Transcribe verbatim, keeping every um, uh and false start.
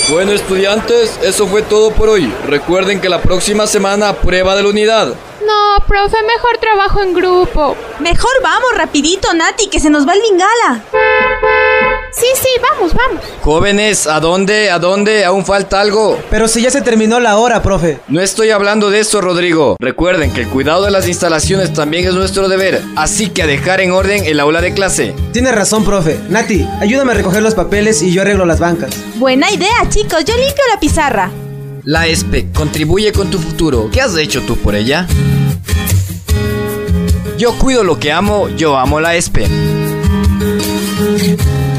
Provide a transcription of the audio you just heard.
Bueno, estudiantes, eso fue todo por hoy. Recuerden que la próxima semana prueba de la unidad. No, profe, mejor trabajo en grupo. Mejor vamos rapidito, Nati, que se nos va el Bengala. Sí, sí, vamos, vamos. Jóvenes, ¿a dónde? ¿A dónde? ¿Aún falta algo? Pero si ya se terminó la hora, profe. No estoy hablando de eso, Rodrigo. Recuerden que el cuidado de las instalaciones también es nuestro deber. Así que a dejar en orden el aula de clase. Tiene razón, profe. Nati, ayúdame a recoger los papeles y yo arreglo las bancas. Buena idea, chicos. Yo limpio la pizarra. La E S P E contribuye con tu futuro. ¿Qué has hecho tú por ella? Yo cuido lo que amo, yo amo la E S P E.